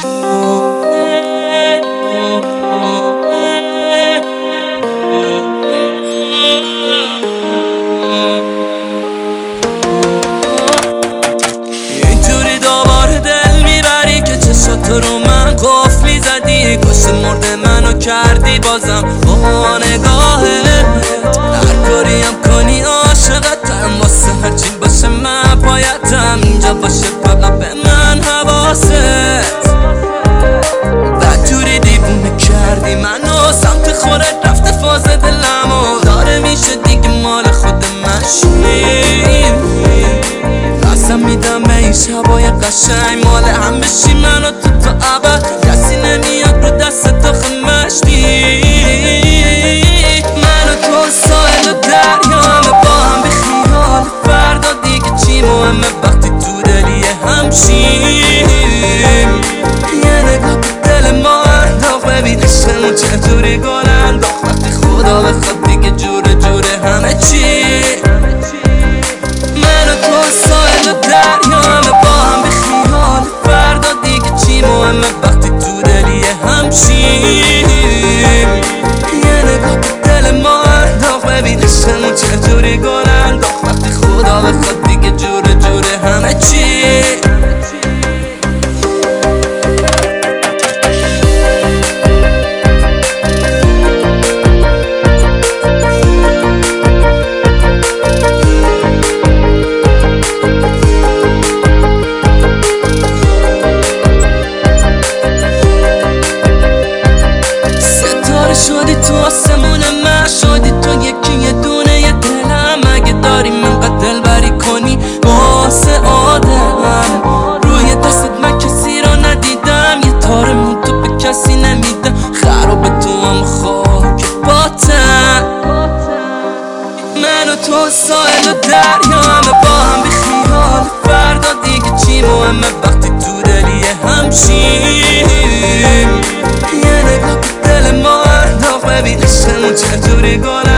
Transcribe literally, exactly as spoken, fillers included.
اینجوری دوباره دل میبری که چشاتو رو من قفلی زدی، کاش مرد منو کردی بازم با نگاهت. هر کاریم کنی عاشقتم، واسه هرچی باشه من پایتم، اینجا باشه فقط به من حواست. بدجوری دیوونه کردی منو، سمت خورت رفته فاز دلمو، داره میشه دیگه مال خود من شیم. قسم میدم به این شبای قشنگ مال هم بشی منو تو تا ابد، کسی نمیاد رو دست تو خمشتی. من و تو ساحل و دریا همه با هم بخیال، فردا دیگه چی مهمه وقتی تو دلی همشیم. یه نگاه به دل ما انداخت، ببین عشقمون چجوری گل انداخت، وقتی خدا بخواد دیگه جوره جوره همه چی. من و تو ساحل و دریا همه با هم بخیال، فردا دیگه چی مهمه وقتی تو دلی همشیم. یه نگاه به دل ما انداخت، ببین عشقمون چجوری گل انداخت، وقتی خدا بخواد دیگه جوره جوره همه چی. شدی تو آسمون من، شدی تو یکی یه دونه یه دلم، اگه داری منقدر دل بری کنی واسه آدم. روی دستت من کسی رو ندیدم، یه تار مون تو به کسی نمیدم، خراب تو هم خاک باتم. من و تو ساحل و دریا همه با هم بخیال، فردا دیگه چی مهمه وقتی تو دلی همشیم. یه نگاه به دل ما ببین عشقمون چجوری گل